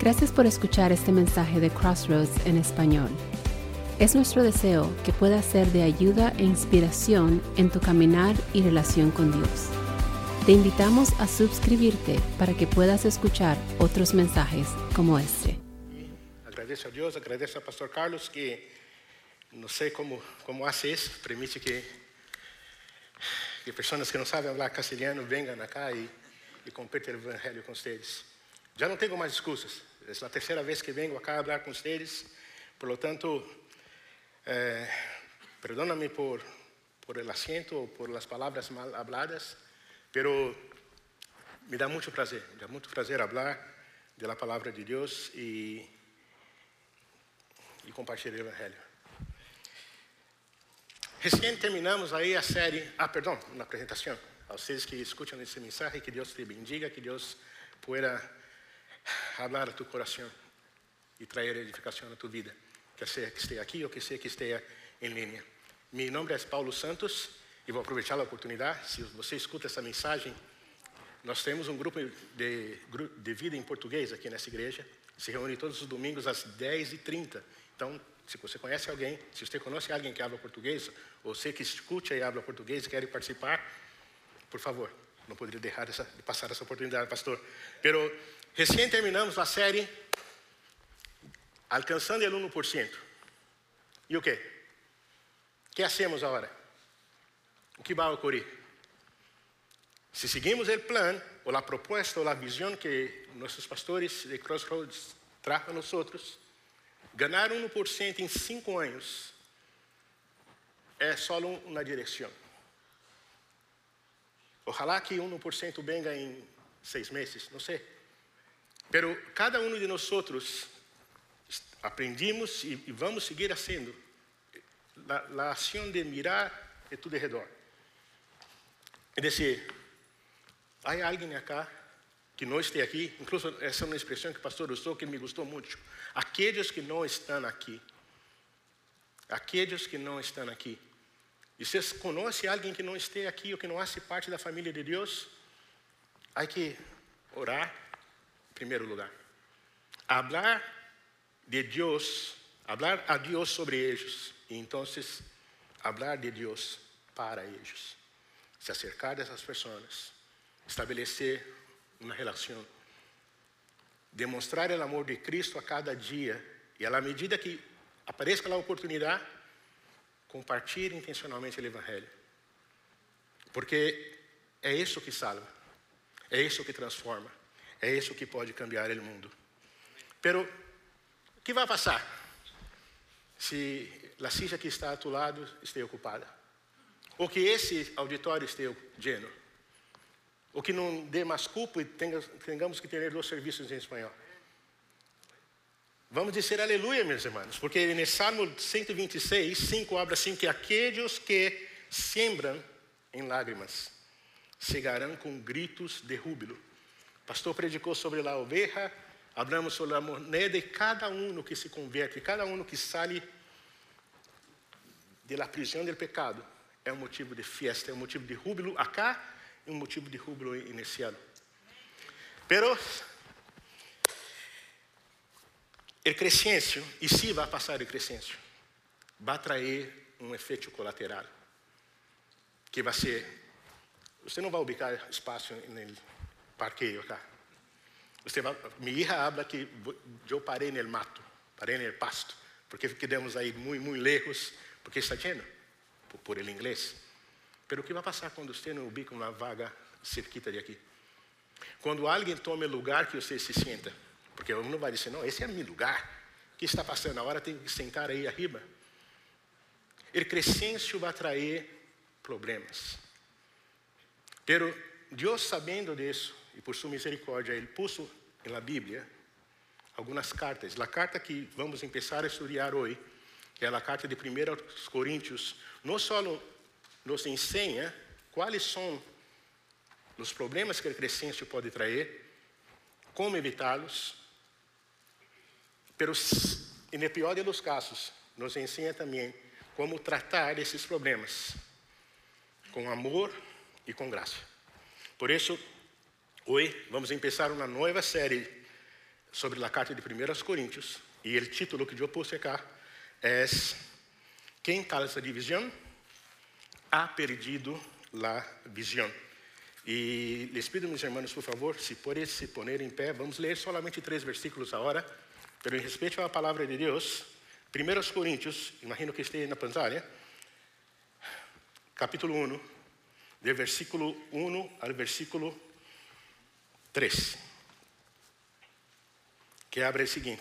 Gracias por escuchar este mensaje de Crossroads en español. Es nuestro deseo que pueda ser de ayuda e inspiración en tu caminar y relación con Dios. Te invitamos a suscribirte para que puedas escuchar otros mensajes como este. Agradeço a Deus, agradeço ao pastor Carlos que não sei como hace isso, permite que pessoas que não sabem falar castelhano venham acá e compartilhem o evangelho com vocês. Já não tenho mais excusas. É a terceira vez que venho acá a falar com vocês. Por lo tanto, perdóname por el acento ou por las palavras mal habladas, pero me dá muito prazer falar da palavra de Deus e compartilhar o evangelho. Recém terminamos aí a série, uma apresentação. A vocês que escutam esse mensagem, que Deus te bendiga, que Deus pueda falar a tu coração e trazer edificação a tu vida, quer seja que esteja aqui ou que seja que esteja em linha. Meu nome é Paulo Santos e vou aproveitar a oportunidade. Se você escuta essa mensagem, nós temos um grupo de vida em português aqui nessa igreja. Se reúne todos os domingos às 10h30. Então, se você conhece alguém, se você conhece alguém que habla português, ou você que escuta e habla português e quer participar, por favor, não poderia deixar de passar essa oportunidade, pastor. Pero recém terminamos a série Alcançando o 1%. E o quê? O que hacemos agora? O que vai ocorrer? Se seguimos o plano, ou a proposta, ou a visão que nossos pastores de Crossroads tratam a nós outros, ganhar 1% em 5 anos é só uma direção. Ojalá que 1% venga em 6 meses, não sei. Pero cada um de nós outros aprendimos e vamos seguir fazendo a ação de mirar de tudo ao redor. É dizer, há alguém acá que não esteja aqui, incluso essa é uma expressão que o pastor usou que me gostou muito. Aqueles que não estão aqui. Aqueles que não estão aqui. E se você conhece alguém que não esteja aqui ou que não faça parte da família de Deus, há que orar em primeiro lugar. Hablar de Deus, hablar a Deus sobre eles, e então hablar de Deus para eles. Se acercar dessas pessoas, estabelecer uma relação, demonstrar o amor de Cristo a cada dia, e à medida que apareça a oportunidade, compartilhe intencionalmente o evangelho. Porque é isso que salva, é isso que transforma, é isso que pode cambiar o mundo. Pero o que vai passar se a silla que está a tu lado esteja ocupada? Ou que esse auditório esteja lleno? Ou que não dê mais culpa e tenhamos que ter 2 serviços em espanhol? Vamos dizer aleluia, meus irmãos, porque no Salmo 126, 5 habla assim, que aqueles que sembram em lágrimas cegarão com gritos de júbilo. O pastor predicou sobre a oveja, hablamos sobre a moneda, e cada um que se converte, cada um que sai da prisão do pecado, é um motivo de festa, é um motivo de júbilo acá, e um motivo de júbilo no céu. Pero o crescêncio, e se vai passar o crescêncio, vai trazer um efeito colateral, que vai ser, você não vai ubicar espaço no parqueio acá. Minha hija habla que eu parei no mato, parei no pasto, porque quedamos aí muito lejos, porque está lleno, por el inglês. Pero o que vai passar quando você não ubica uma vaga cerquita de aqui? Quando alguém toma o lugar que você se senta, porque um não vai dizer, não, esse é meu lugar, o que está passando? A hora tem que sentar aí arriba. O crescêncio vai trazer problemas. Pero Deus, sabendo disso, e por sua misericórdia, Ele puso na Bíblia algumas cartas. A carta que vamos começar a estudar hoje, que é a carta de 1 Coríntios, não só nos ensina quais são os problemas que o crescêncio pode trazer, como evitá-los, mas, no pior dos casos, nos ensina também como tratar esses problemas com amor e com graça. Por isso, hoje vamos começar uma nova série sobre a carta de 1 Coríntios, e o título que eu puse aqui é Quem causa divisão ha perdido la visão. E les pido, meus irmãos, por favor, se podem se poner em pé, vamos ler solamente 3 versículos agora, pero em respeito à palavra de Deus, 1 Coríntios, imagino que esteja na pantalla, capítulo 1, do versículo 1 ao versículo 3, que abre o seguinte: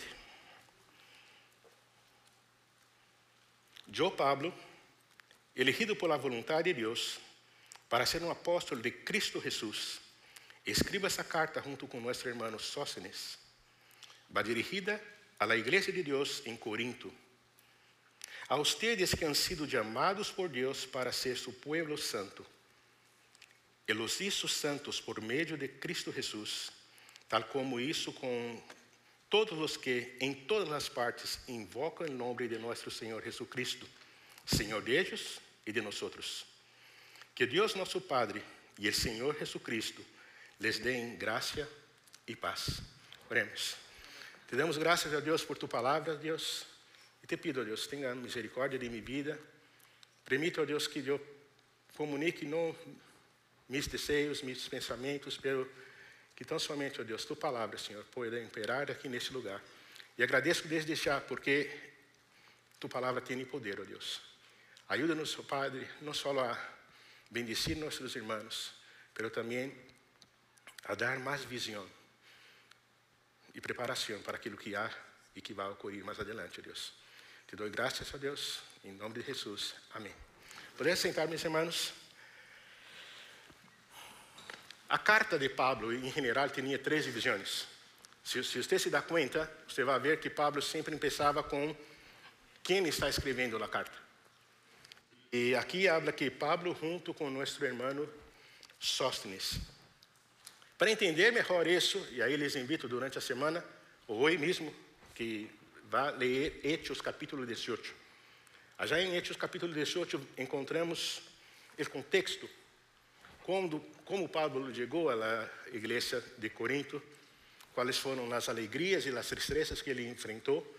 Eu, Pablo, elegido por la voluntad de Deus para ser um apóstolo de Cristo Jesús, escriba essa carta junto com nosso irmão Sóstenes. Va dirigida a la igreja de Deus em Corinto. A ustedes que han sido llamados por Deus para ser su pueblo santo, e los hizo santos por meio de Cristo Jesús, tal como hizo com todos os que em todas as partes invocam o nome de nosso Senhor Jesucristo, Senhor de ellos e de nosotros. Que Deus nosso Padre e o Senhor Jesucristo les dê graça e paz. Oremos. Te damos graças a Deus por tu palavra, Deus, e te pido, Deus, tenha misericórdia de minha vida. Permita, Deus, que eu comunique não meus desejos, meus pensamentos, pero que tão somente, Deus, tu palavra, Senhor, possa imperar aqui neste lugar. E agradeço desde já, porque tu palavra tem poder, Deus. Ajuda-nos, Padre, não só a bendecir nossos irmãos, mas também a dar mais visão e preparação para aquilo que há e que vai ocorrer mais adelante, Deus. Te dou graças a Deus, em nome de Jesus. Amém. Podemos sentar, meus irmãos? A carta de Pablo, em geral, tinha 3 divisões. Se você se dá conta, você vai ver que Pablo sempre começava com quem está escrevendo a carta. E aqui habla que Pablo junto com nosso irmão Sóstenes. Para entender melhor isso, e aí les invito durante a semana, ou hoje mesmo, que vá ler Hechos capítulo 18. Já em Hechos capítulo 18 encontramos o contexto, como Pablo chegou à igreja de Corinto, quais foram as alegrias e as tristezas que ele enfrentou,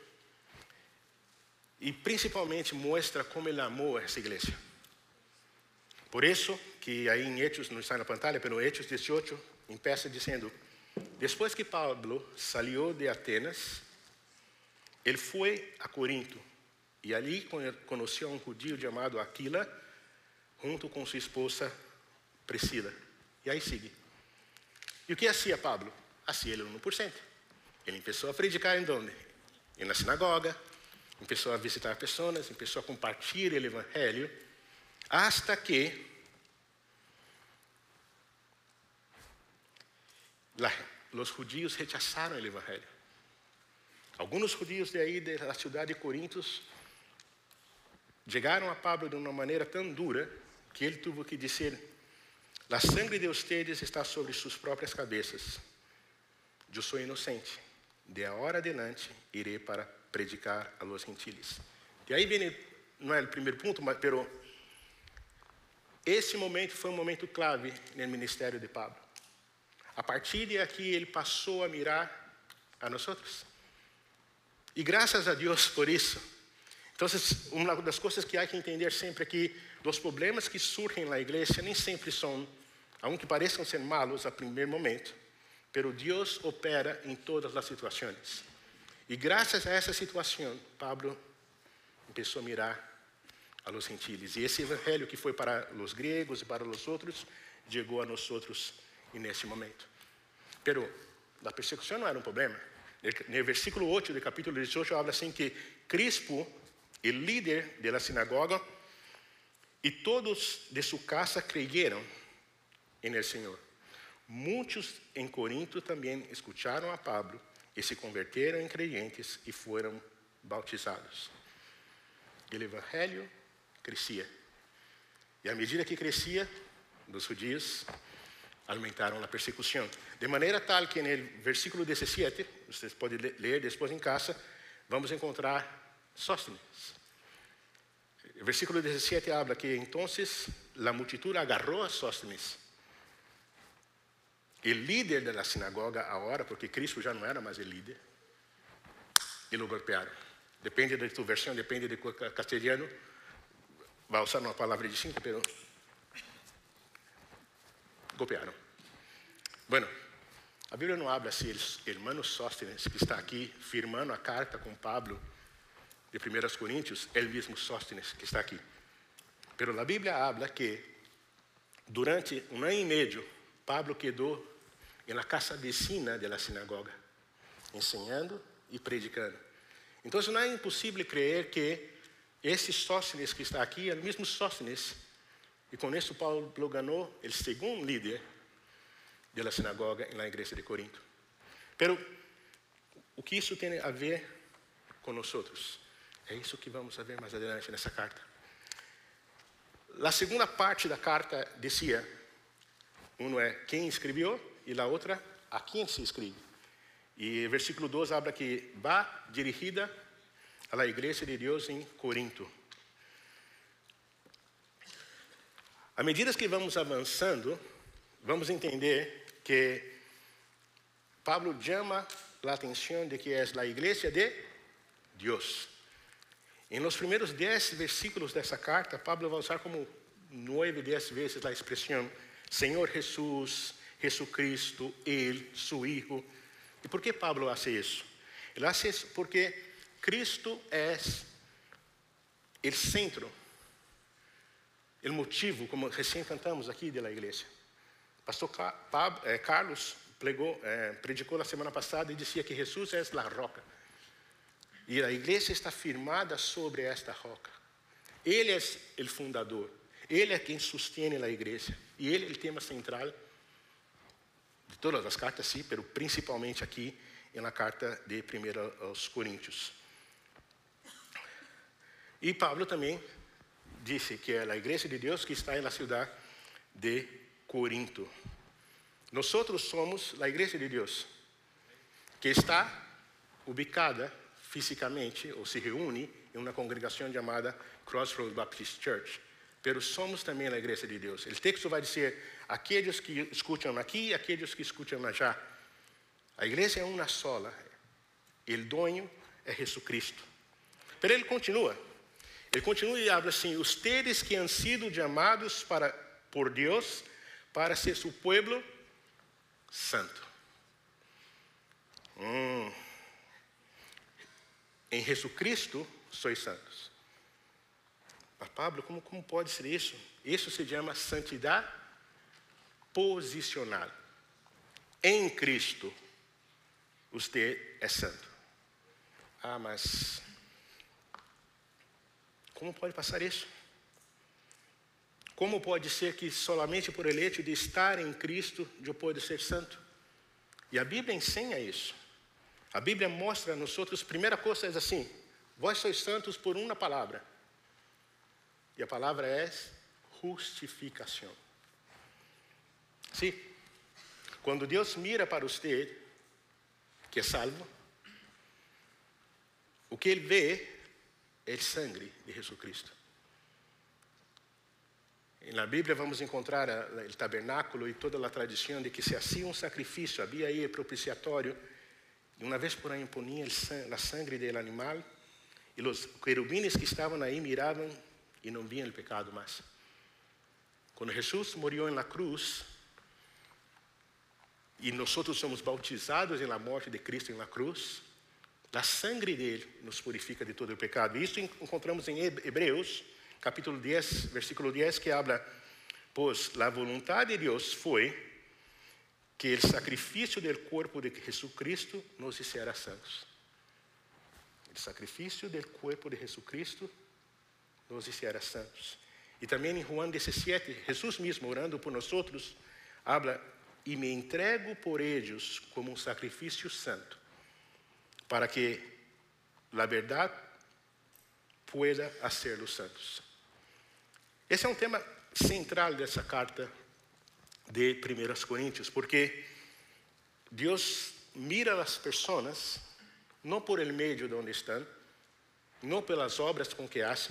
e principalmente mostra como ele amou essa igreja. Por isso, que aí em Hechos, não está na pantalla, mas Hechos 18, começa dizendo: depois que Pablo saiu de Atenas, ele foi a Corinto, e ali conheceu um judío chamado Aquila, junto com sua esposa Priscila. E aí sigue. E o que hacía Pablo? Hacía ele 1%. Ele começou a predicar em onde? Na sinagoga, começou a visitar pessoas, começou a compartilhar o evangelho, hasta que os judíos rechazaram o evangelho. Alguns judíos de aí da cidade de Corinto chegaram a Pablo de uma maneira tão dura que ele teve que dizer: a sangre de ustedes está sobre suas próprias cabeças. Eu sou inocente. De agora adelante irei para predicar a los gentiles. E aí vem, não é o primeiro ponto, mas esse momento foi um momento clave no ministério de Pablo. A partir de aqui ele passou a mirar a nós outros. E graças a Deus por isso. Então, uma das coisas que há que entender sempre é que os problemas que surgem na igreja nem sempre são, aunque pareçam ser malos a primeiro momento, pero Deus opera em todas as situações. E graças a essa situação, Pablo começou a mirar a los gentiles. E esse evangelho que foi para os gregos e para os outros, chegou a nós outros nesse momento. Pero a persecução não era um problema. No versículo 8 do capítulo 18, habla assim que Crispo, o líder da sinagoga, e todos de sua casa creyeron en el Senhor. Muitos em Corinto também escutaram a Pablo e se converteram em creyentes e foram bautizados. O evangelho crescia. E à medida que crescia, os judeus aumentaram a persecução. De maneira tal que no versículo 17, vocês podem ler depois em casa, vamos encontrar Sóstenes. O versículo 17 habla que entonces la multitud agarró a Sóstenes o líder da sinagoga agora, porque Cristo já não era mais o líder, e o golpearam. Depende de tua versão, depende de castelhano, vai usar uma palavra distinta, mas golpearam. Bueno, a Bíblia não habla se o irmão Sóstenes, que está aqui firmando a carta com Pablo, de 1 Coríntios, é o mesmo Sóstenes que está aqui. Pero a Bíblia habla que durante 1 ano e meio, Pablo quedou na casa vecina da sinagoga, ensinando e predicando. Então, não é impossível crer que esse Sóstenes que está aqui é o mesmo Sóstenes, e com isso Paulo ganhou o segundo líder da sinagoga na igreja de Corinto. Pero o que isso tem a ver com nós outros? É isso que vamos ver mais adiante nessa carta. A segunda parte da carta dizia, um é quem escreveu e a outra a quem se escreve. E o versículo 2 habla que va dirigida à igreja de Deus em Corinto. À medida que vamos avançando, vamos entender que Pablo chama a atenção de que é a igreja de Deus. Em los primeiros 10 versículos dessa carta, Pablo vai usar como 9, 10 vezes a expressão Senhor Jesus, Jesucristo, Ele, seu Hijo. E por que Pablo faz isso? Ele faz isso porque Cristo é o centro, o motivo, como recém cantamos aqui da igreja. Pastor Carlos predicou na semana passada e dizia que Jesus é a roca. E a igreja está firmada sobre esta roca. Ele é o fundador. Ele é quem sustém a igreja. E ele é o tema central de todas as cartas, sim, mas principalmente aqui na carta de 1 aos Coríntios. E Pablo também disse que é a igreja de Deus que está na cidade de Corinto. Nós somos a igreja de Deus, que está ubicada fisicamente, ou se reúne em uma congregação chamada Crossroads Baptist Church. Pero somos também a igreja de Deus. O texto vai dizer, aqueles que escutam aqui e aqueles que escutam allá. A igreja é uma sola. O dono é Jesus Cristo. Pero ele continua. Ele continua e habla assim, ustedes que han sido chamados por Deus para ser su pueblo santo. Em Jesus Cristo sois santos. Mas Pablo, como pode ser isso? Isso se chama santidade posicional. Em Cristo, você é santo. Mas como pode passar isso? Como pode ser que somente por el hecho de estar em Cristo eu posso ser santo? E a Bíblia ensina isso. A Bíblia mostra a nós outros, primeira coisa é assim, vós sois santos por uma palavra. E a palavra é justificação. Sim. Quando Deus mira para você, que é salvo, o que Ele vê é o sangue de Jesus Cristo. Na Bíblia vamos encontrar o tabernáculo e toda a tradição de que se hacía um sacrifício, havia aí o propiciatório, e uma vez por ano imponia a sangue do animal, e os querubines que estavam aí miravam e não viam o pecado mais. Quando Jesus morreu na cruz, e nós somos bautizados na morte de Cristo na cruz, a sangue dele nos purifica de todo o pecado. E isso encontramos em Hebreus, capítulo 10, versículo 10, que habla, pois a vontade de Deus foi que o sacrifício do corpo de Jesus Cristo nos hiciera santos. O sacrifício do corpo de Jesus Cristo nos hiciera santos. E também em Juan 17, Jesus mesmo orando por nós outros, habla, e me entrego por eles como um sacrifício santo, para que a verdade pueda hacer-los santos. Esse é um tema central dessa carta de 1 Coríntios, porque Deus mira as pessoas não por el meio de onde estão, não pelas obras com que hacen,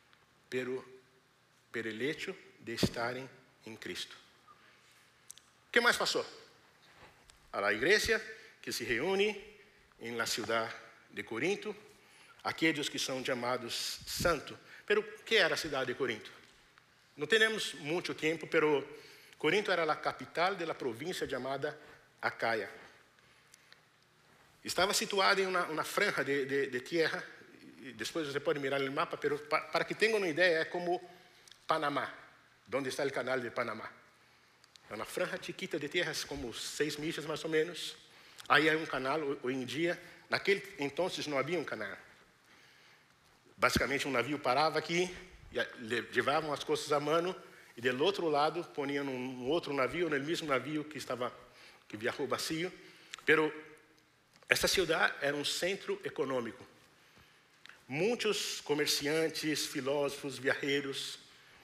pero el hecho de estarem em Cristo. que mais passou? A igreja que se reúne na cidade de Corinto, aqueles que são chamados santos. Pero que era a cidade de Corinto? Não temos muito tempo, pero Corinto era a capital da província chamada Acaia. Estava situada em uma franja de terra, e depois você pode mirar no mapa, pero para que tenham uma ideia, é como Panamá, onde está o canal de Panamá. É uma franja chiquita de terras, como 6 milhas mais ou menos. Aí há um canal, hoje em dia, naquele então não havia um canal. Basicamente, um navio parava aqui, levavam as coisas à mão, e do outro lado, poniam um outro navio, no mesmo navio que viajou vazio. Pero essa cidade era um centro econômico. Muitos comerciantes, filósofos, viajeros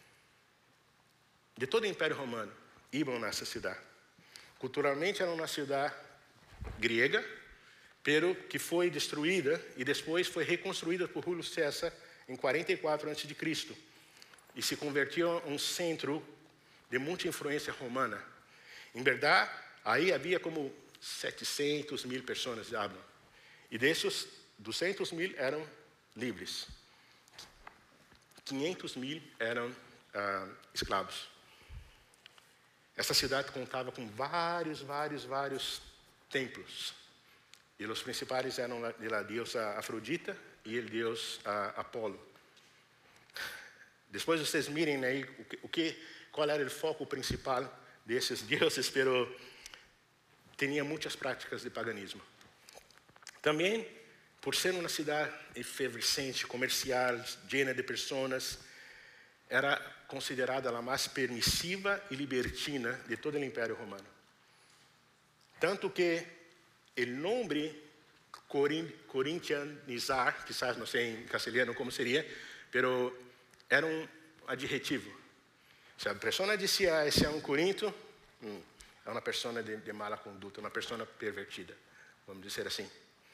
de todo o Império Romano iam nessa cidade. Culturalmente era uma cidade grega, pero que foi destruída e depois foi reconstruída por Júlio César em 44 a.C. e se convertiu em um centro de muita influência romana. Em verdade, aí havia como 700.000 pessoas de habla. E desses, 200.000 eram livres. 500.000 eram escravos. Essa cidade contava com vários templos. E os principais eram a deusa Afrodita e o deus Apolo. Depois vocês mirem aí qual era o foco principal desses deuses, pero tinha muitas práticas de paganismo. Também, por ser uma cidade efervescente, comercial, cheia de pessoas, era considerada a mais permissiva e libertina de todo o Império Romano. Tanto que o nome corintianizar, quizás não sei em castelhano como seria, pero era um adjetivo. Se a pessoa dizia esse é um corinto, é uma pessoa de mala conduta, uma pessoa pervertida, vamos dizer assim.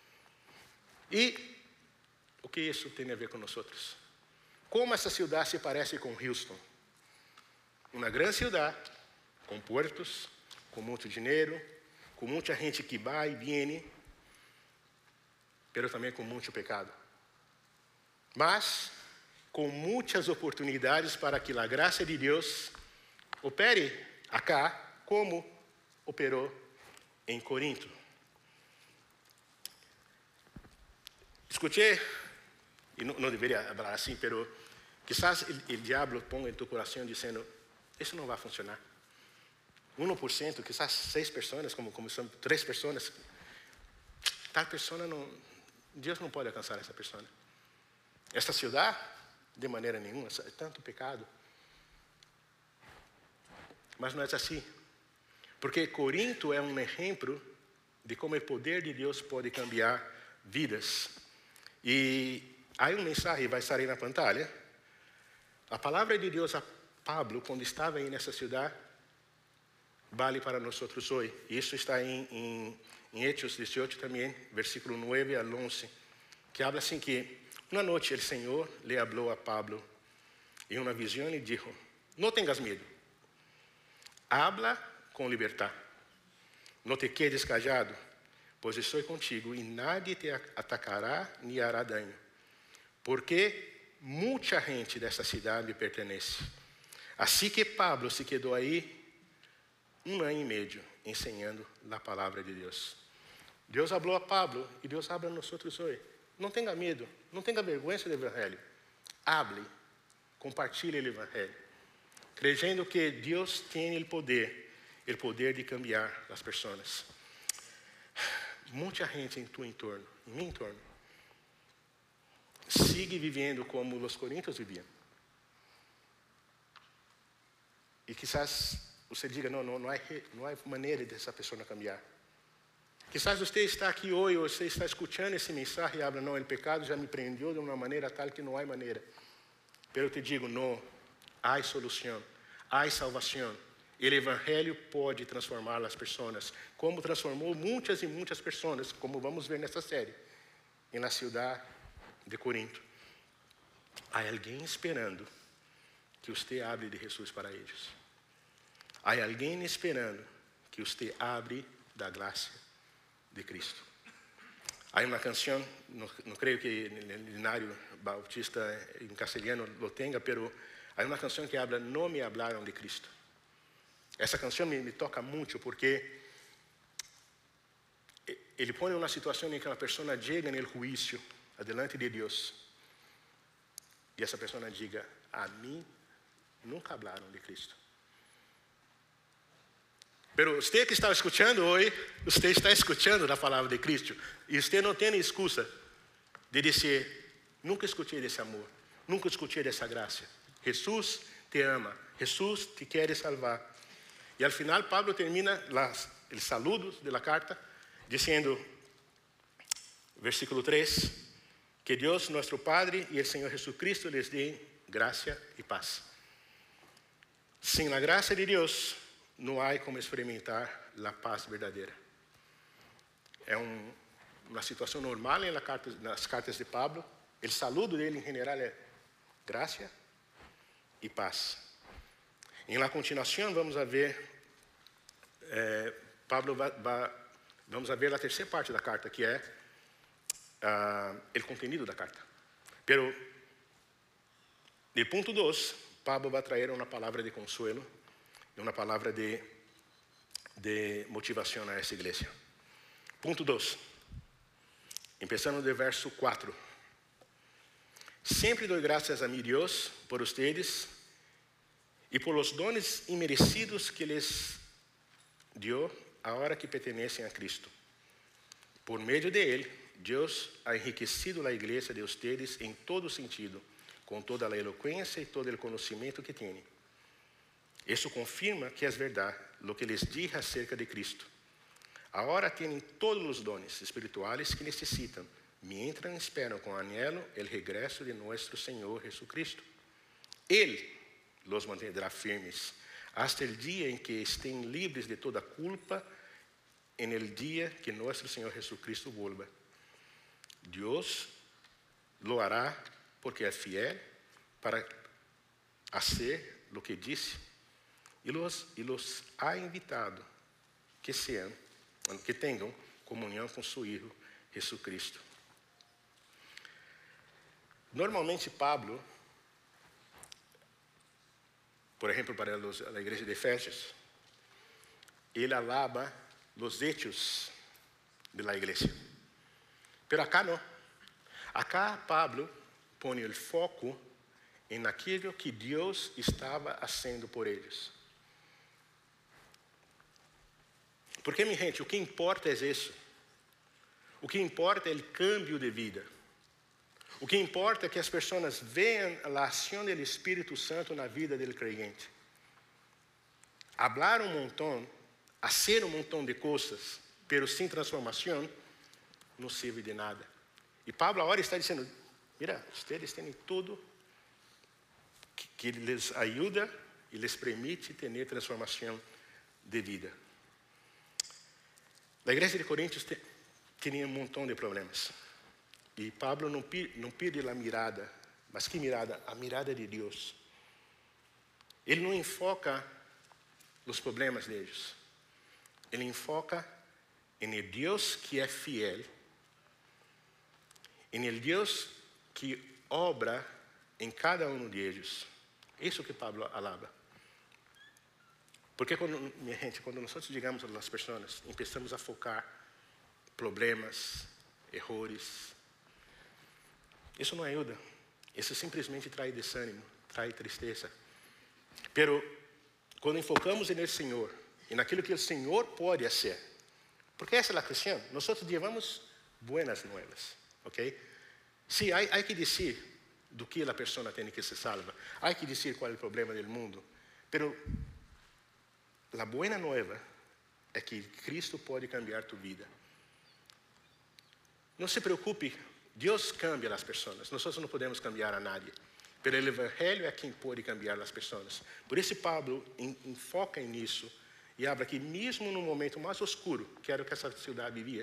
E o que isso tem a ver com nós outros? Como essa cidade se parece com Houston? Uma grande cidade, com portos, com muito dinheiro, com muita gente que vai e vem, mas também com muito pecado. Mas com muitas oportunidades para que a graça de Deus opere acá, como operou em Corinto. Escutei, e não deveria falar assim, mas quizás o diabo ponga em tu coração dizendo, isso não vai funcionar. 1%, quizás 6 pessoas, como são 3 pessoas, tal pessoa não, Deus não pode alcançar essa pessoa. Esta cidade, de maneira nenhuma, é tanto pecado. Mas não é assim. Porque Corinto é um exemplo de como o poder de Deus pode cambiar vidas. E há um mensagem, vai estar aí na pantalla. A palavra de Deus a Pablo, quando estava aí nessa cidade, vale para nós outros hoje. Isso está em Hechos 18 também, versículo 9 al 11, que habla assim que uma noite o Senhor lhe falou a Pablo em uma visão e disse: não tenhas medo, habla com liberdade, não te quedes callado, pois estou contigo e nadie te atacará ni hará daño, porque muita gente dessa cidade me pertenece. Assim que Pablo se quedou aí 1 ano e meio ensinando a palavra de Deus. Deus falou a Pablo e Deus habla a nós outros hoje. Não tenha medo, não tenha vergonha do Evangelho. Hable, compartilhe o Evangelho, crendo que Deus tem o poder de cambiar as pessoas. Muita gente em tu entorno, em meu entorno, sigue vivendo como os coríntios viviam. E quizás você diga, não há maneira dessa pessoa cambiar. Quizás você está aqui hoje, ou você está escutando esse mensagem e habla, não, o pecado já me prendeu de uma maneira tal que não há maneira. Pero eu te digo, não, há solução, há salvação. O Evangelho pode transformar as pessoas, como transformou muitas e muitas pessoas, como vamos ver nessa série, na cidade de Corinto. Há alguém esperando que você hable de Jesus para eles. Há alguém esperando que que você abre da graça de Cristo. Há uma canção, não creio que no Linário Bautista em castelhano lo tenha, pero há uma canção que habla, não me hablaram de Cristo. Essa canção me toca muito porque ele põe uma situação em que uma pessoa chega no juízo, adelante de Deus, e essa pessoa diga, a mim nunca hablaram de Cristo. Pero você que está escutando hoje, você está escutando a palavra de Cristo, e você não tem excusa de dizer, nunca escutei desse amor, nunca escutei dessa graça. Jesus te ama, Jesus te quer salvar. E al final Pablo termina os saludos da carta dizendo, versículo 3, que Deus, nosso Padre e o Senhor Jesucristo les dê graça e paz. Sem a graça de Deus, não há como experimentar a paz verdadeira. É uma situação normal nas cartas de Pablo. O saludo dele em geral é graça e paz. Em la continuação vamos a ver vamos a ver a terceira parte da carta, que é o contenido da carta. Pero no ponto 2, Pablo vai trazer uma palavra de consuelo e uma palavra de motivação a essa igreja. Ponto 2. Começando do verso 4. Sempre dou graças a mi Deus por ustedes e por los dones imerecidos que les dio ahora que pertenecem a Cristo. Por meio de Ele, Deus ha enriquecido a igreja de ustedes em todo sentido, com toda a eloquência e todo o conhecimento que têm. Isso confirma que é verdade lo que les dije acerca de Cristo. Agora têm todos os dones espirituais que necessitam, mientras esperam com anhelo o regresso de nosso Senhor Jesucristo. Ele los mantendrá firmes hasta el dia em que estén livres de toda culpa en el dia que nosso Senhor Jesucristo vuelva. Deus lo hará porque é fiel para hacer lo que disse e los ha invitado que tenham comunhão com seu Filho Jesucristo. Normalmente Pablo, por exemplo, para a igreja de Efésios, ele alaba os hechos da igreja. Pero acá não. Acá Pablo põe o foco em aquilo que Deus estava fazendo por eles. Porque, minha gente, o que importa é isso. O que importa é o cambio de vida. O que importa é que as pessoas vejam a ação do Espírito Santo na vida do creyente. Hablar montão, fazer montão de coisas, pero sem transformação, não serve de nada. E Pablo agora está dizendo, mira, vocês têm tudo que les ajuda e les permite ter transformação de vida. A igreja de Coríntios tinha montão de problemas. E Pablo não pede a mirada, mas que mirada? A mirada de Deus. Ele não enfoca os problemas deles. Ele enfoca em Deus que é fiel, em Deus que obra em cada um deles. Isso que Pablo alaba. Porque minha gente, quando nós chegamos às pessoas, começamos a focar problemas, erros, isso não ajuda. Isso simplesmente traz desânimo, traz tristeza. Pero quando enfocamos no Senhor e naquilo que o Senhor pode fazer, porque essa é a questão. Nós levamos buenas novas, ok? Sim, há que dizer do que a pessoa tem que se salva. Há que dizer qual é o problema do mundo. Pero a boa nova é que Cristo pode cambiar tua vida. Não se preocupe. Deus cambia as pessoas, nós não podemos cambiar a nadie, mas o Evangelho é quem pode cambiar as pessoas. Por isso Pablo enfoca nisso e habla que mesmo no momento mais oscuro, que era o que essa cidade vivia,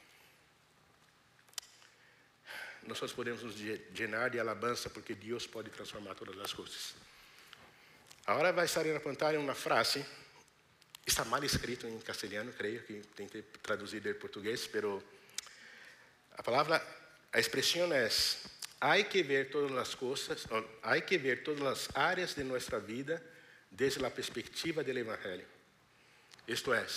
nós podemos nos llenar de alabança, porque Deus pode transformar todas as coisas. Agora vai estar na pantalla uma frase Está mal escrito em castelhano, creio que tentei traduzir del português, pero a expressão é: hay que ver todas as coisas, hay que ver todas as áreas de nossa vida desde a perspectiva do Evangelho. Isto é,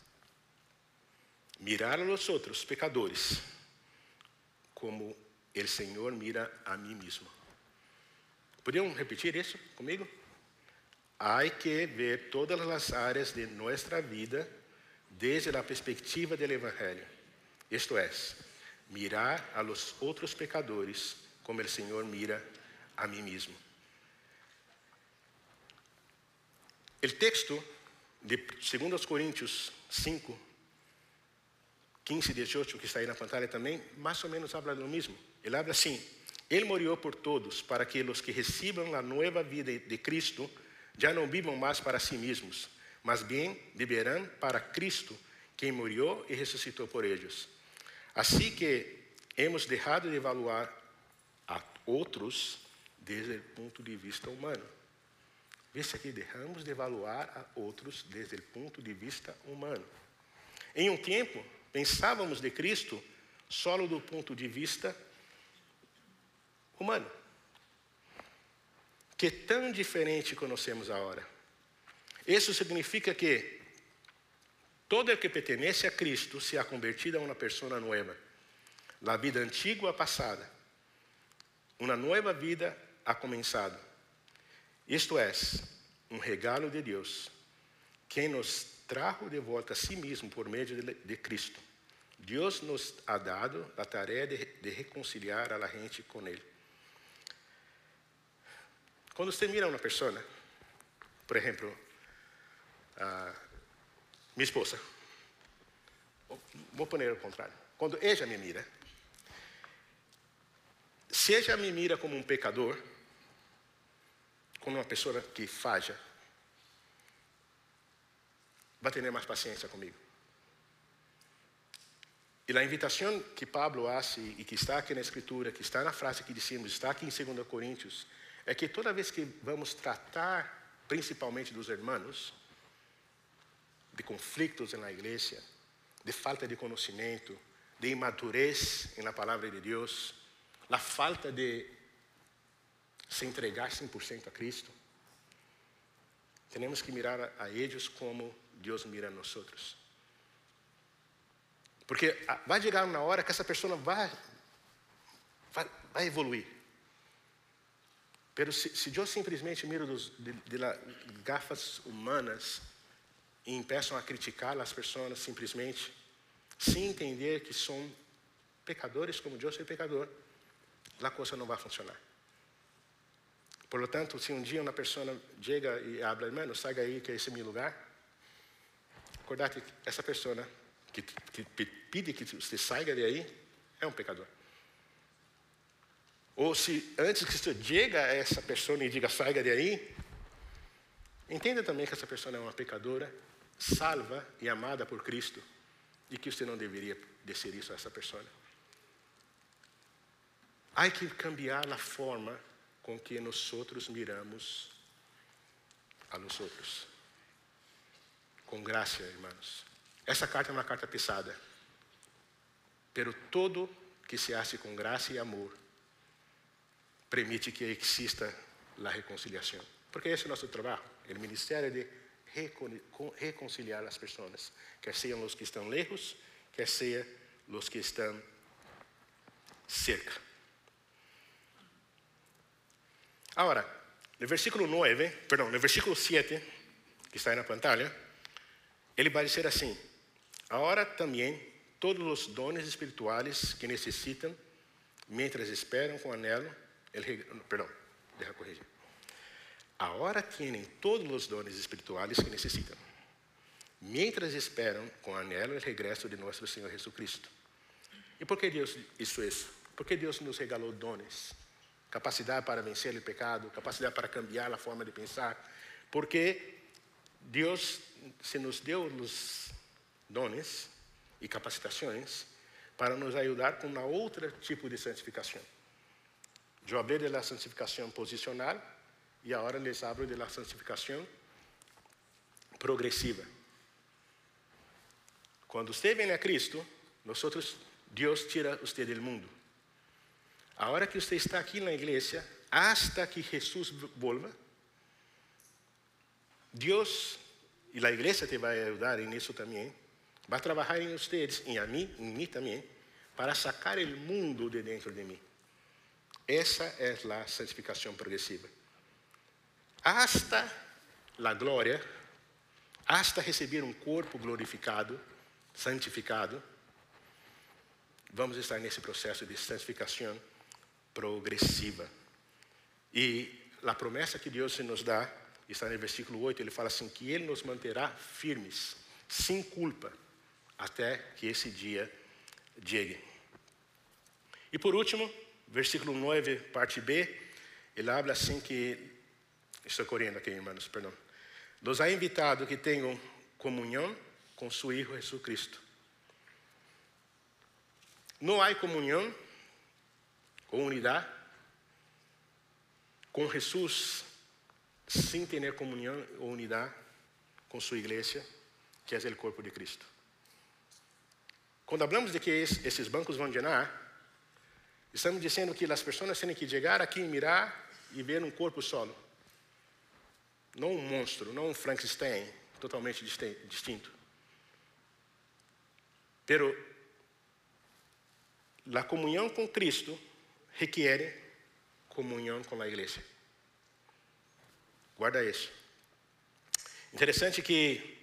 mirar a los outros pecadores como o Senhor mira a mim mesmo. ¿Podrían repetir isso comigo? Hay que ver todas as áreas de nossa vida desde a perspectiva do Evangelho. Isto é, mirar a los outros pecadores como o Senhor mira a mim mesmo. O texto de 2 Coríntios 5, 15 e 18, que está aí na pantalla também, mais ou menos habla do mesmo. Ele habla assim: Ele morreu por todos, para que os que recebam a nova vida de Cristo já não vivam mais para si mesmos, mas bem viverão para Cristo, quem morreu e ressuscitou por eles. Assim que hemos deixado de evaluar a outros desde o ponto de vista humano. Veja aqui, deixamos de evaluar a outros desde o ponto de vista humano. Em um tempo, pensávamos de Cristo só do ponto de vista humano. Que tão diferente conhecemos agora. Isso significa que todo o que pertence a Cristo se ha convertido a uma pessoa nova. A vida antiga passada. Uma nova vida ha começado. Isto é, um regalo de Deus, quem nos trajo de volta a si mesmo por meio de Cristo. Deus nos ha dado a tarefa de reconciliar a gente com Ele. Quando você mira uma pessoa, por exemplo, minha esposa, vou pôr ao contrário. Quando ela me mira, se ela me mira como um pecador, como uma pessoa que falha, vai ter mais paciência comigo. E a invitação que Pablo faz e que está aqui na Escritura, que está na frase que dissemos, está aqui em 2 Coríntios, é que toda vez que vamos tratar, principalmente dos irmãos, de conflitos na igreja, de falta de conhecimento, de imadurez na palavra de Deus, a falta de se entregar 100% a Cristo, temos que mirar a eles como Deus mira a nós outros. Porque vai chegar uma hora que essa pessoa vai evoluir. Pero se eu simplesmente miro de gafas humanas e empeçam a criticar as pessoas simplesmente, sem entender que são pecadores como eu sou pecador, a coisa não vai funcionar. Por lo tanto, se um dia uma pessoa chega e habla, hermano, salga aí que esse é meu lugar, acordate que essa pessoa que pede que você saia de aí é um pecador. Ou se antes que você chegue a essa pessoa e diga saia de aí, entenda também que essa pessoa é uma pecadora, salva e amada por Cristo, e que você não deveria dizer isso a essa pessoa. Há que cambiar a forma com que nós outros miramos a nós outros. Com graça, irmãos. Essa carta é uma carta pesada. Pero todo que se hace com graça e amor permite que exista a reconciliação. Porque esse é o nosso trabalho. O ministério é de reconciliar as pessoas. Quer sejam os que estão lejos, quer sejam os que estão cerca. Agora, no versículo 7, que está aí na pantalla, ele vai dizer assim: agora também todos os dones espirituais que necessitam, mientras esperam com anelo, agora têm todos os dones espirituais que necessitam, mientras esperam com anelo o regresso de nosso Senhor Jesucristo. E por que Deus hizo isso? Por que Deus nos regalou dones? Capacidade para vencer o pecado, capacidade para cambiar a forma de pensar. Porque Deus se nos deu os dones e capacitações para nos ajudar com um outro tipo de santificação. Eu hablei da santificação posicional e agora les hablo da santificação progressiva. Quando você vem a Cristo, Deus tira você do mundo. A hora que você está aqui na igreja, hasta que Jesus vuelva, Deus e a igreja te vai ajudar nisso também, vai trabalhar em vocês, em mim também, para sacar o mundo de dentro de mim. Essa é a santificação progressiva. Hasta a glória, hasta receber um corpo glorificado, santificado, vamos estar nesse processo de santificação progressiva. E a promessa que Deus nos dá, está no versículo 8, ele fala assim, que Ele nos manterá firmes, sem culpa, até que esse dia chegue. E por último, versículo 9, parte B, ele habla assim que, estou correndo aqui, irmãos, perdão. Nos ha invitado que tenham comunhão com seu Hijo Jesus Cristo. Não há comunhão, ou unidade, com Jesus, sem ter comunhão ou unidade com sua igreja, que é o corpo de Cristo. Quando falamos de que esses bancos vão llenar, estamos dizendo que as pessoas têm que chegar aqui, mirar e ver um corpo solo. Não um monstro, não um Frankenstein, totalmente distinto. Pero a comunhão com Cristo requer comunhão com a igreja. Guarda isso. Interessante que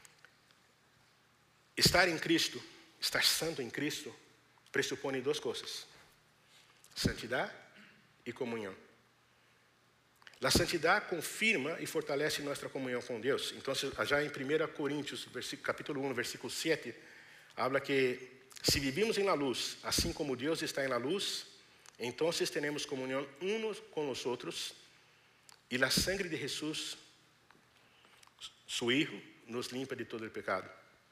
estar em Cristo, estar santo em Cristo, pressupõe duas coisas: santidade e comunhão. A santidade confirma e fortalece nossa comunhão com Deus. Então, já em 1 Coríntios, capítulo 1, versículo 7, habla que se vivimos em la luz, assim como Deus está em la luz, então teremos comunhão uns com os outros, e a sangre de Jesus, seu Hijo, nos limpa de todo o pecado.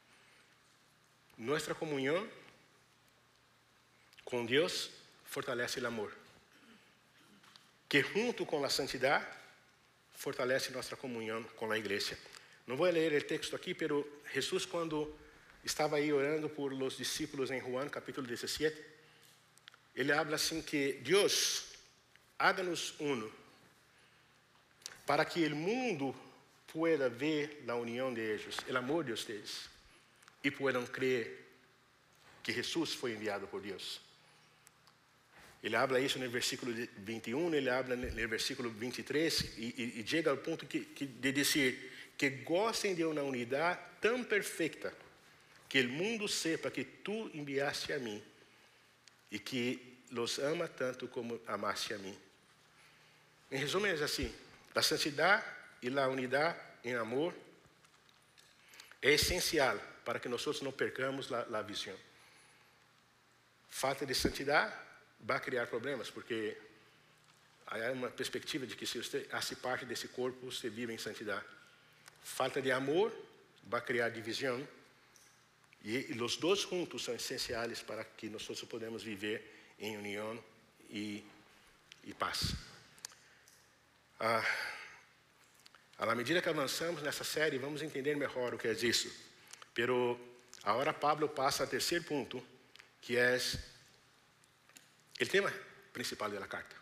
Nossa comunhão com Deus fortalece o amor, que junto com a santidade fortalece nossa comunhão com a igreja. Não vou ler o texto aqui, pero Jesus, quando estava aí orando por los discípulos em Juan, capítulo 17, ele habla assim que Deus, háganos uno, para que o mundo pueda ver a união de ellos, o amor de ustedes, e puedan crer que Jesus foi enviado por Deus. Ele habla isso no versículo 21, ele habla no versículo 23, e chega ao ponto de dizer que gostem de uma unidade tão perfeita, que o mundo sepa que tu enviaste a mim, e que los ama tanto como amaste a mim. Em resumo, é assim: a santidade e a unidade em amor é essencial para que nós não percamos a visão. Falta de santidade vai criar problemas, porque há uma perspectiva de que se você faz parte desse corpo, você vive em santidade. Falta de amor vai criar divisão, e os dois juntos são essenciais para que nós podemos viver em união e paz. À medida que avançamos nessa série, vamos entender melhor o que é isso. Pero agora Pablo passa ao terceiro ponto, que é o tema principal da carta.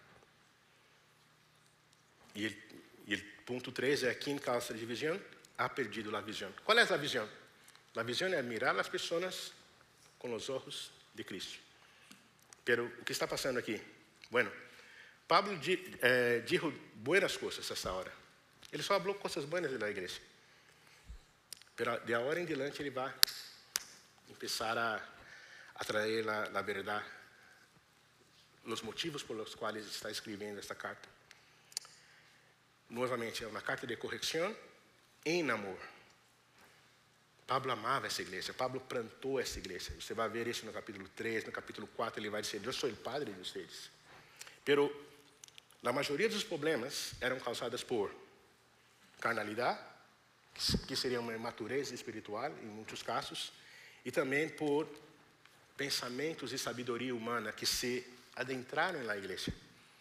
E o ponto 3 é: quem causa divisão ha perdido a visão. Qual é a visão? A visão é mirar as pessoas com os olhos de Cristo. Pero o que está passando aqui? Bueno, Pablo dijo buenas coisas essa hora. Ele só falou coisas boas da igreja. Pero de agora em diante ele vai começar a trazer a verdade, os motivos por os quais está escrevendo esta carta. Novamente, é uma carta de correção em amor. Pablo amava essa igreja, Pablo plantou essa igreja. Você vai ver isso no capítulo 3, no capítulo 4, ele vai dizer: eu sou o padre de vocês. Pero a maioria dos problemas eram causados por carnalidade, que seria uma imaturez espiritual em muitos casos, e também por pensamentos e sabedoria humana que se adentraram na igreja.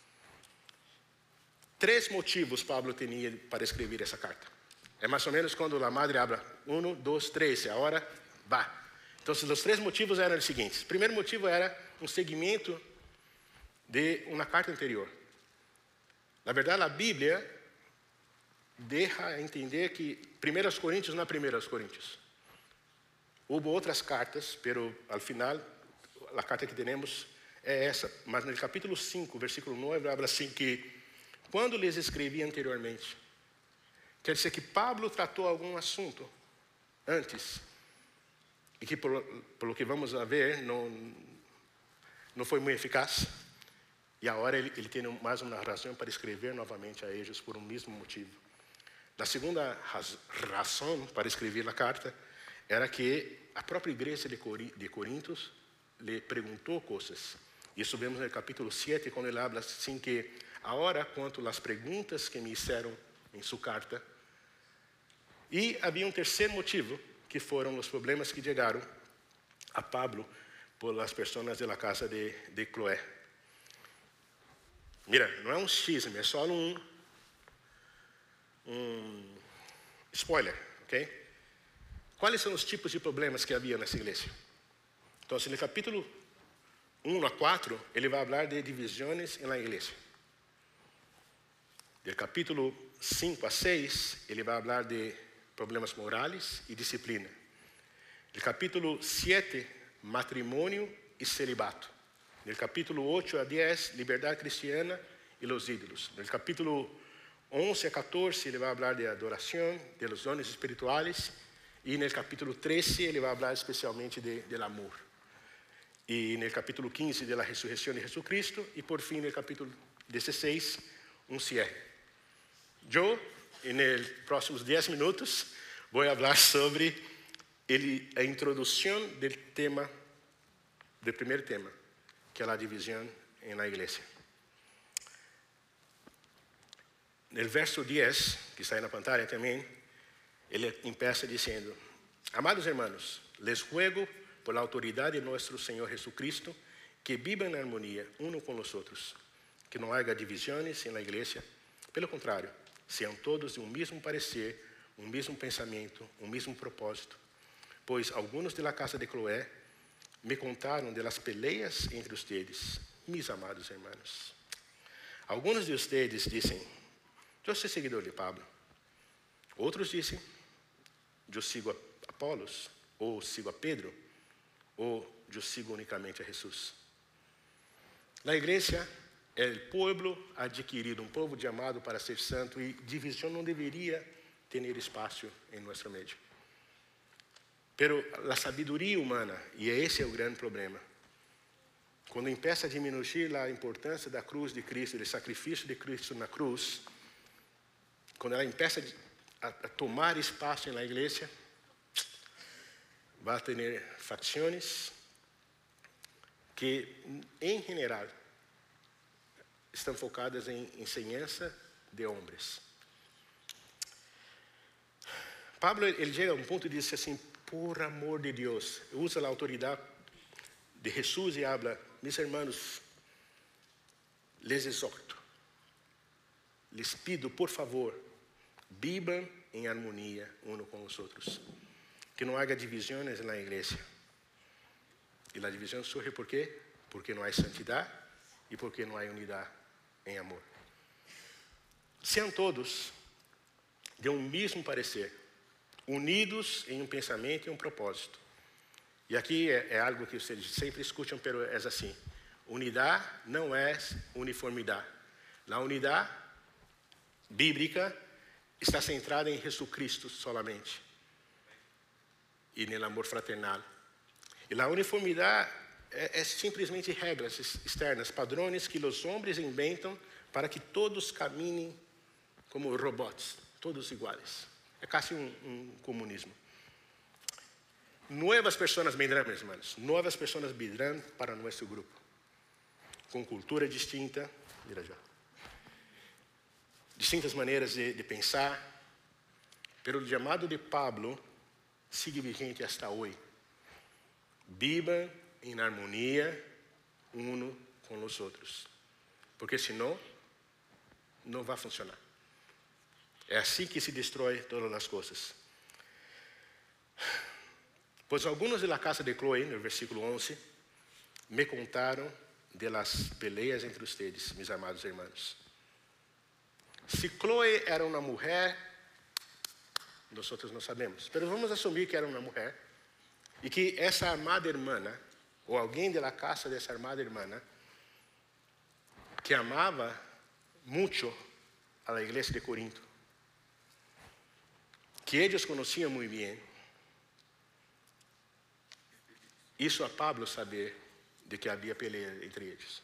3 motivos Pablo tinha para escrever essa carta. É mais ou menos quando a madre habla: 1, 2, 3, agora vá. Então, os 3 motivos eram os seguintes. O primeiro motivo era um seguimento de uma carta anterior. Na verdade, a Bíblia deixa entender que 1 Coríntios não é 1 Coríntios. Houve outras cartas, pero al final, a carta que temos é essa. Mas no capítulo 5, versículo 9, habla assim que, quando lhes escrevi anteriormente, quer dizer que Pablo tratou algum assunto antes, e que, por lo que vamos a ver, não foi muito eficaz. E agora ele tem mais uma razão para escrever novamente a eles por um mesmo motivo. A segunda razão para escrever a carta era que a própria igreja de Corinto lhe perguntou coisas. Isso vemos no capítulo 7, quando ele habla assim que, agora, quanto às perguntas que me fizeram em sua carta. E havia um terceiro motivo, que foram os problemas que chegaram a Pablo por as pessoas da casa de Cloé. Mira, não é um xisme, é só um spoiler, ok? Quais são os tipos de problemas que havia nessa igreja? Então, no capítulo 1 a 4, ele vai falar de divisões na igreja. Do capítulo 5 a 6, ele vai falar de problemas morais e disciplina. No capítulo 7, matrimônio e celibato. No capítulo 8 a 10, liberdade cristiana e os ídolos. No capítulo 11 a 14, ele vai falar de adoração, de los dones espirituais. E no capítulo 13, ele vai falar especialmente do amor. E no capítulo 15, da ressurreição de Jesus Cristo. E por fim, no capítulo 16, um cierre. Eu, nos próximos 10 minutos, vou falar sobre a introdução do primeiro tema, que é a divisão na igreja. No verso 10, que está aí na pantalla também, ele começa dizendo: Amados hermanos, les ruego por la autoridade de nosso Senhor Jesucristo, que vivam em harmonia uno com os outros, que não haja divisões na igreja, pelo contrário, sejam todos de um mesmo parecer, um mesmo pensamento, um mesmo propósito. Pois alguns de la casa de Cloé me contaram de las peleas entre ustedes, mis amados hermanos. Alguns de ustedes dizem: eu sou seguidor de Pablo. Outros dizem: eu sigo a Apolos, ou sigo a Pedro, ou eu sigo unicamente a Jesus. A igreja é o povo adquirido, um povo chamado para ser santo, e divisão não deveria ter espaço em nosso meio. Pero a sabedoria humana, e esse é o grande problema, quando começa a diminuir a importância da cruz de Cristo, do sacrifício de Cristo na cruz, quando ela começa a tomar espaço na igreja, vai ter facções que, em geral, estão focadas em enseñança de homens. Pablo, ele chega a um ponto e diz assim: por amor de Deus, usa a autoridade de Jesus e habla: mis hermanos, les exhorto, les pido, por favor, vivam em harmonia uno com os outros, que não haja divisões na igreja. E a divisão surge por quê? Porque não há santidade e porque não há unidade em amor. Sejam todos de um mesmo parecer, unidos em um pensamento e um propósito. E aqui é algo que vocês sempre escutam, pero é assim: unidade não é uniformidade. A unidade bíblica está centrada em Jesus Cristo solamente e no amor fraternal. E a uniformidade é simplesmente regras externas, padrões que os homens inventam para que todos caminhem como robots, todos iguais. É quase um comunismo. Novas pessoas vendrão, meus irmãos. Novas pessoas virão para nosso grupo, com cultura distinta, mira já, distintas maneiras de pensar, pero o chamado de Pablo sigue vigente hasta hoje. Vivam em harmonia uno com os outros, porque senão não vai funcionar. É assim que se destrói todas as coisas. Pois algunos de la casa de Chloe, no versículo 11, me contaram de las peleas entre ustedes, mis amados hermanos. Se Chloe era uma mulher, nós não sabemos, mas vamos assumir que era uma mulher, e que essa amada irmã, ou alguém de la casa dessa amada irmã, que amava muito a la igreja de Corinto, que eles conheciam muito bem, isso a Pablo saber de que havia peleia entre eles.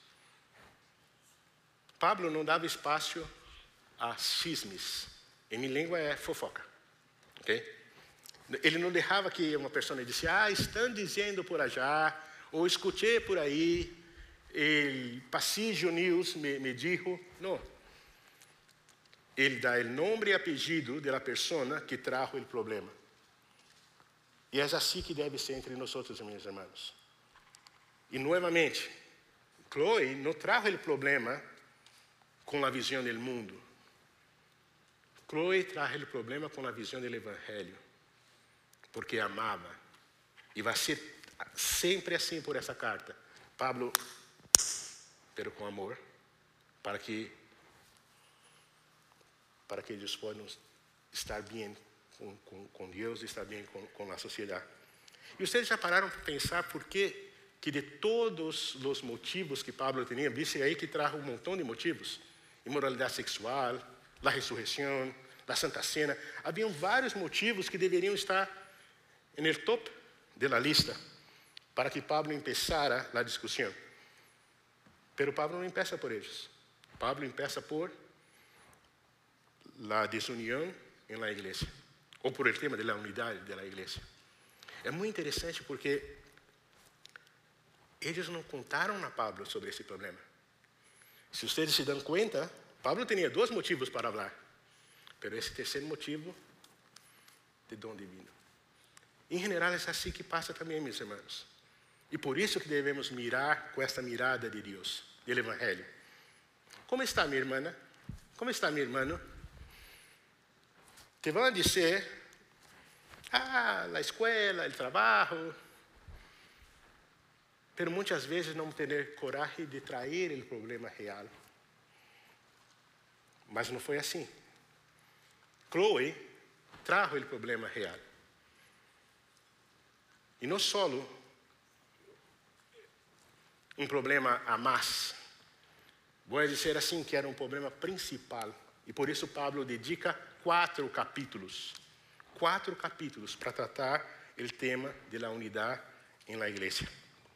Pablo não dava espaço a chismes. Em minha língua é fofoca. Okay? Ele não deixava que uma pessoa disse, estão dizendo por allá, ou escutei por aí, el Pasillo News me dijo. Não. Ele dá o nome e apelido da pessoa que trajo o problema. E é assim que deve ser entre nós, meus irmãos. E, novamente, Chloe não trajo o problema com a visão do mundo. Chloe trajo o problema com a visão do Evangelho, porque amava. E vai ser sempre assim por essa carta. Pablo, pero com amor, para que eles possam estar bem com Deus e estar bem com a sociedade. E vocês já pararam para pensar por que de todos os motivos que Pablo tinha, disse aí que trajo um montão de motivos, imoralidade sexual, a ressurreição, a Santa Cena, haviam vários motivos que deveriam estar no top da lista para que Pablo começara a discussão. Pero Pablo não começa por eles. Pablo começa por a desunião em la igreja, ou por el tema de la unidade de la igreja. É muito interessante porque eles não contaram a Pablo sobre esse problema. Se vocês se dão conta, Pablo tinha dois motivos para falar, mas esse terceiro motivo, de dom divino. Em geral, é assim que passa também, meus irmãos. E por isso que devemos mirar com esta mirada de Deus, do Evangelho. Como está minha irmã? Como está meu irmão? Te vão dizer, a escola, o trabalho, pero muitas vezes não ter coragem de trazer o problema real. Mas não foi assim. Chloe trajo o problema real. E não só um problema a mais. Vou dizer assim que era um problema principal. E por isso Pablo dedica 4 capítulos para tratar o tema da unidade em la igreja.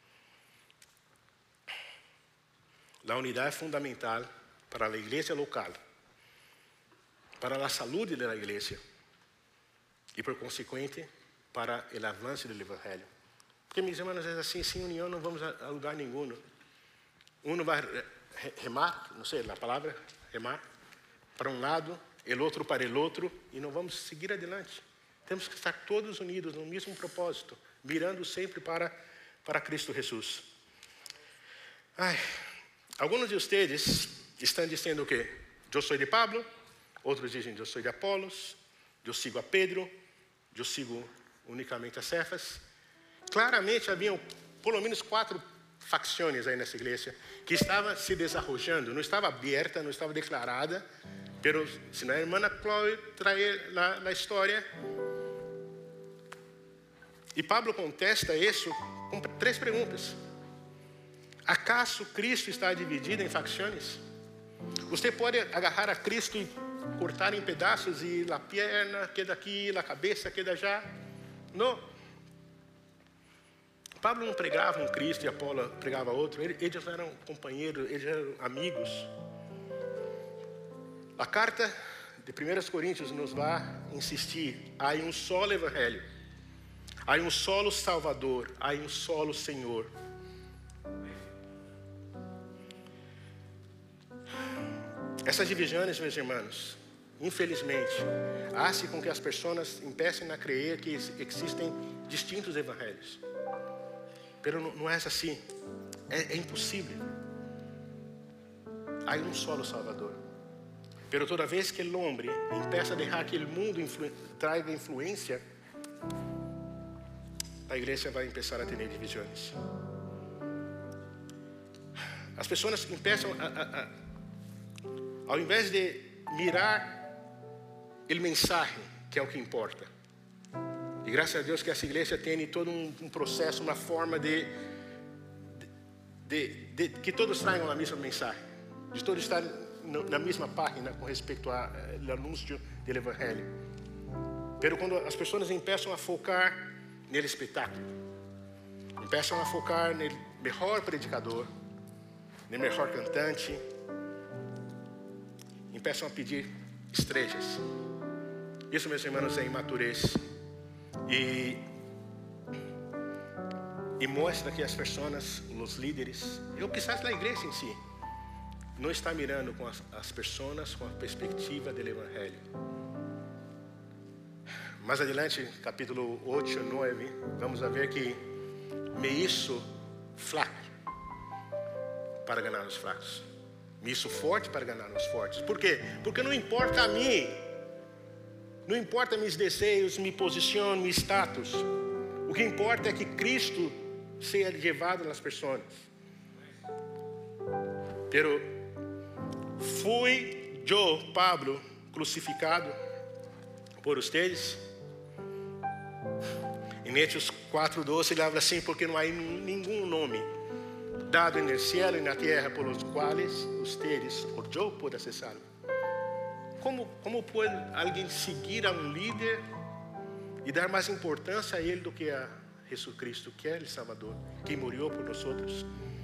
A unidade é fundamental para a igreja local, para a saúde da igreja e, por consequente, para o avanço do Evangelho. Porque, meus irmãos, é assim, sem união não vamos a lugar nenhum. Um vai remar, não sei a palavra, remar, para um lado, o outro para o outro, e não vamos seguir adiante. Temos que estar todos unidos no mesmo propósito, mirando sempre para Cristo Jesus. Alguns de vocês estão dizendo que eu sou de Pablo, outros dizem eu sou de Apolos, eu sigo a Pedro, eu sigo unicamente a Cefas. Claramente haviam pelo menos 4 facções aí nessa igreja que estava se desarrollando, não estava aberta, não estava declarada, pero se a irmã Chloe trazer a história. E Pablo contesta isso com 3 perguntas. Acaso Cristo está dividido em facções? Você pode agarrar a Cristo e cortar em pedaços e a perna queda aqui, a cabeça queda já? Não. Pablo não pregava um Cristo e Apolo pregava outro. Eles eram companheiros, eles eram amigos. A carta de 1 Coríntios nos vai insistir: há um só Evangelho, há um solo Salvador, há um solo Senhor. Essas divisões, meus irmãos, infelizmente, fazem com que as pessoas comecem a crer que existem distintos evangelhos. Mas não é assim. É impossível. Há um solo Salvador. Mas toda vez que o homem começa a deixar que o mundo traga influência, a igreja vai começar a ter divisões. As pessoas começam ao invés de mirar o mensagem, que é o que importa. E graças a Deus que essa igreja tem todo um processo, uma forma de que todos traiam a mesma mensagem, de todos estarem na mesma página com respeito ao anúncio do Evangelho. Mas quando as pessoas começam a focar no espetáculo, começam a focar no melhor predicador, no melhor cantante, começam a pedir estrelas. Isso, meus irmãos, é imaturez. E mostra que as pessoas, os líderes, ou quizás a igreja em si, não está mirando com as pessoas com a perspectiva do Evangelho. Mais adiante, capítulo 8, 9, vamos a ver que me hizo flaco para ganhar os fracos. Me hizo forte para ganhar os fortes. Por quê? Porque não importa a mim, não importa meus desejos, minha posição, meu status. O que importa é que Cristo seja levado nas pessoas. Pero fui eu, Pablo, crucificado por vocês. Em Hechos 4:12 ele fala assim: porque não há nenhum nome dado no céu e na terra por os quais vocês ou eu possa ser salvo. Como pode alguém seguir a um líder e dar mais importância a ele do que a Jesus Cristo, que é o Salvador, que morreu por nós outros?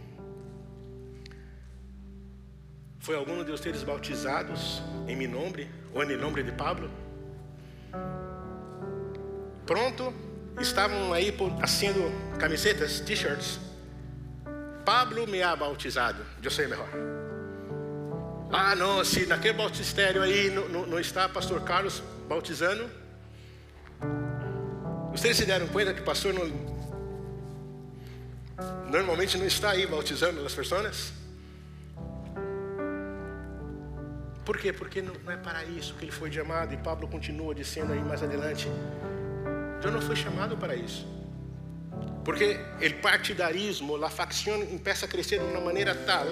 Foi algum de vocês bautizados em meu nome ou em nome de Pablo? Pronto, estavam aí fazendo camisetas, t-shirts. Pablo me ha bautizado, eu sou melhor. Ah, não, se naquele bautistério aí não está pastor Carlos bautizando. Vocês se deram conta que o pastor normalmente não está aí bautizando as pessoas? Por quê? Porque não é para isso que ele foi chamado. E Pablo continua dizendo aí mais adiante: eu não fui chamado para isso. Porque o partidarismo, a facção começa a crescer de uma maneira tal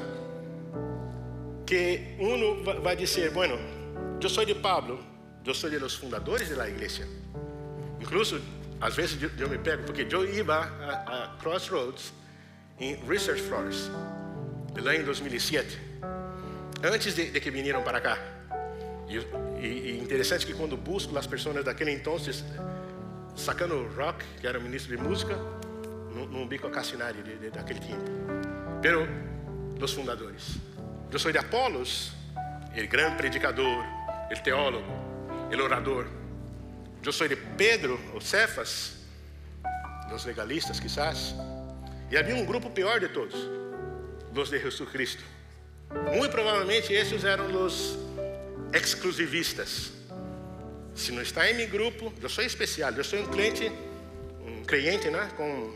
que uno vai dizer: bueno, eu sou de Pablo, eu sou de los fundadores da igreja. Incluso, às vezes eu me pego, porque eu ia a Crossroads em Research Flores, lá em 2007, antes de que vinieram para cá. E interessante que quando busco as pessoas daquele então, sacando Rock, que era ministro de música, não bico a Cassinari daquele tempo. Pero os fundadores. Eu sou de Apolos, o grande predicador, o teólogo, o orador. Eu sou de Pedro, ou Cefas, dos legalistas, quizás. E havia um grupo pior de todos, os de Jesus Cristo. Muito provavelmente esses eram os exclusivistas. Se não está em meu grupo, eu sou especial, eu sou um crente, né?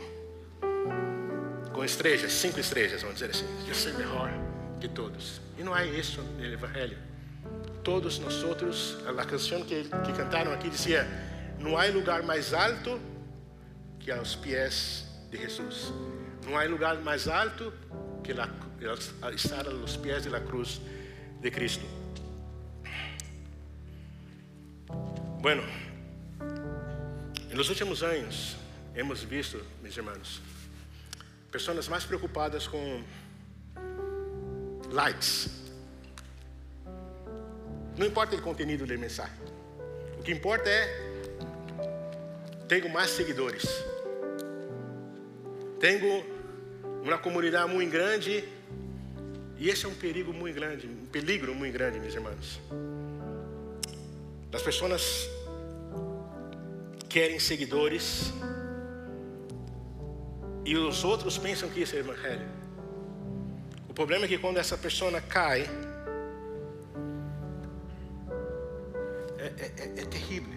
Com estrelas, 5 estrelas, vamos dizer assim. Eu sou melhor que todos. E não é isso no Evangelho. Todos nós outros, a canção que cantaram aqui dizia: não há lugar mais alto que aos pés de Jesus. Não há lugar mais alto que estar aos pés da cruz de Cristo. Bueno, nos últimos anos hemos visto, meus irmãos, pessoas mais preocupadas com likes. Não importa o conteúdo da mensagem. O que importa é: tenho mais seguidores, tenho uma comunidade muito grande. E esse é um perigo muito grande, meus irmãos. As pessoas querem seguidores e os outros pensam que isso é evangelho. O problema é que quando essa pessoa cai, é terrível.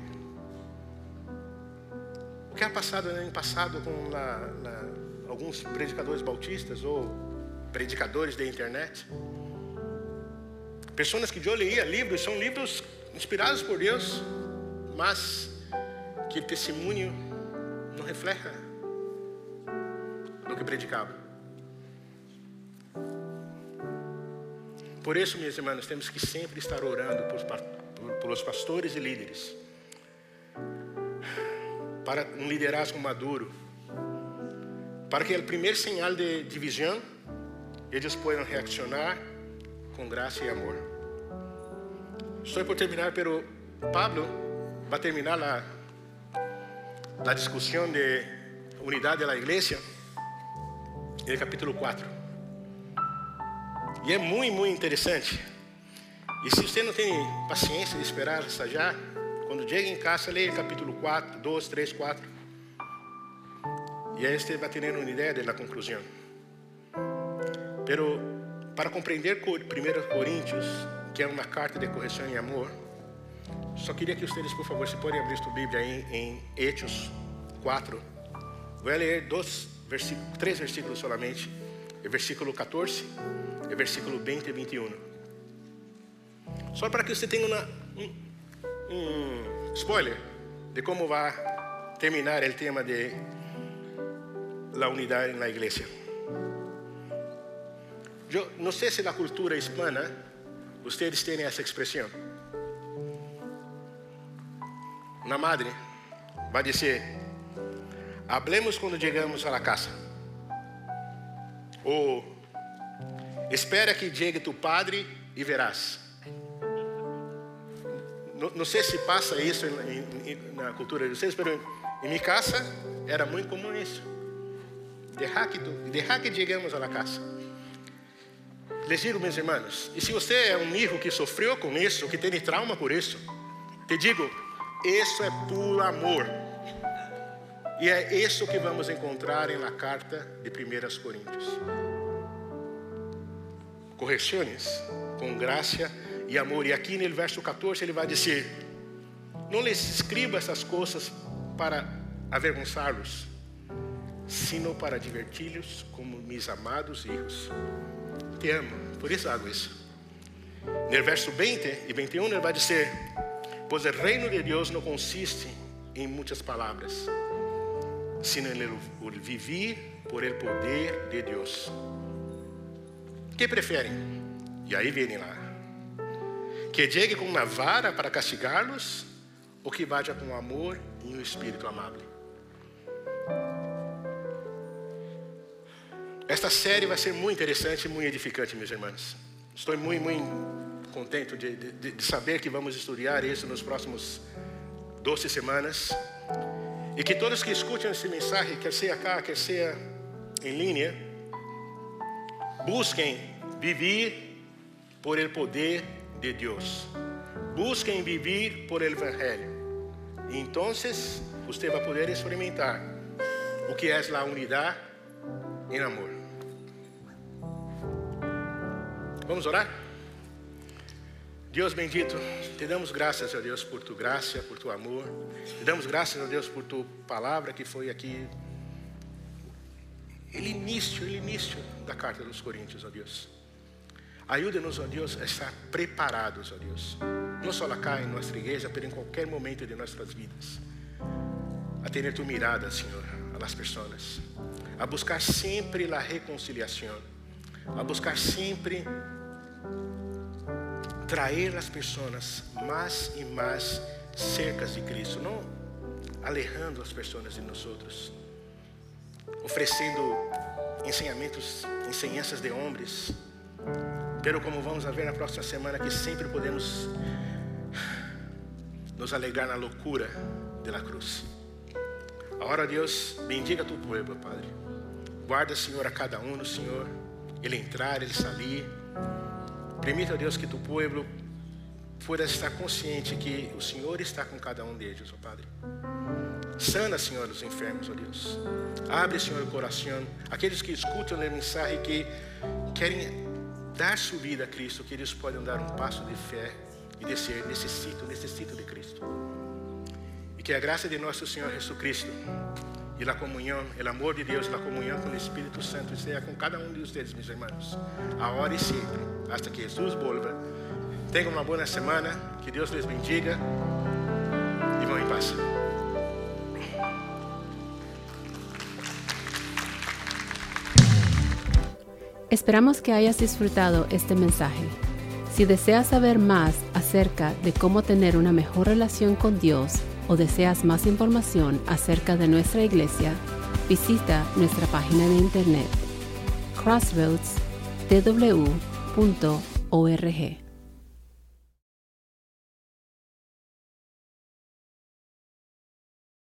O que ha passado no ano passado com alguns predicadores bautistas ou predicadores da internet? Pessoas que eu leia livros, são livros inspirados por Deus, mas que o testemunho não reflete que predicava. Por isso, meus irmãos, temos que sempre estar orando pelos pastores e líderes, para um liderazgo maduro, para que o primeiro sinal de divisão, eles possam reaccionar com graça e amor. Estou por terminar, pero Pablo vai terminar a discussão de unidade da igreja no capítulo 4. E é muito interessante. E se você não tem paciência de esperar já, quando chega em casa, leia o capítulo 4, 2, 3, 4. E aí você vai ter uma ideia da conclusão. Pero para compreender 1 Coríntios, que é uma carta de correção e amor, só queria que vocês, por favor, se podem abrir sua Bíblia aí em Hechos 4. Vou ler 3 versículos solamente. O versículo 14 e o versículo 20 e 21. Só para que você tenha um spoiler de como vai terminar o tema de la unidade na igreja. Eu não sei se na cultura hispana vocês têm essa expressão. Uma madre vai dizer: hablemos quando chegamos à casa. Ou espera que chegue tu padre e verás. Não sei se passa isso na cultura de vocês, mas em minha casa era muito comum isso. Deixar que chegamos à casa. Les digo, meus irmãos, e se você é um filho que sofreu com isso, que tem trauma por isso, te digo, isso é puro amor. E é isso que vamos encontrar na carta de 1 Coríntios. Correções com graça e amor. E aqui no verso 14 ele vai dizer: não lhes escrevo essas coisas para avergonçá-los, sino para diverti-los como meus amados filhos. Te amo, por isso hago isso. No verso 20 e 21 ele vai dizer: pois o reino de Deus não consiste em muitas palavras, sino em viver por el poder de Deus. Que preferem? E aí vem lá: que chegue com uma vara para castigá-los, ou que vá com amor e um espírito amável? Esta série vai ser muito interessante e muito edificante, meus irmãos. Estou muito contente de saber que vamos estudar isso nos próximos 12 semanas. E que todos que escutem esse mensagem, quer seja cá, quer seja em linha, busquem viver por el poder de Deus. Busquem viver por el Evangelho. E então, você vai poder experimentar o que é a unidade em amor. Vamos orar? Deus bendito, te damos graças a Deus por tu graça, por tu amor. Te damos graças a Deus por tu palavra que foi aqui o início da carta dos Coríntios, ó Deus. Ajuda-nos, ó Deus, a estar preparados, ó Deus, não só cá em nossa igreja, mas em qualquer momento de nossas vidas, a ter tu mirada, Senhor, às pessoas, a buscar sempre a reconciliação, a buscar sempre trazer as pessoas mais e mais cerca de Cristo, não alejando as pessoas de nós outros, oferecendo ensinanças de homens, pero como vamos ver na próxima semana, que sempre podemos nos alegrar na loucura da cruz. Agora, Deus, bendiga tu povo, Padre. Guarda, Senhor, a cada um, Senhor, ele entrar, ele sair. Permita, Deus, que tu povo pueda estar consciente que o Senhor está com cada um deles, ó Padre. Sana, Senhor, os enfermos, ó Deus. Abre, Senhor, o coração. Aqueles que escutam a mensagem, que querem dar sua vida a Cristo, que eles podem dar um passo de fé e dizer: necessito de Cristo. E que a graça de nosso Senhor Jesus Cristo e a comunhão, o amor de Deus, a comunhão com o Espírito Santo esteja com cada um de vocês, meus irmãos, agora e sempre, hasta que Jesus volva. Tenham uma boa semana, que Deus les bendiga e vão em paz. Esperamos que hayas disfrutado este mensaje. Si deseas saber más acerca de cómo tener una mejor relación con Dios o deseas más información acerca de nuestra iglesia, visita nuestra página de internet crossroadstw.org.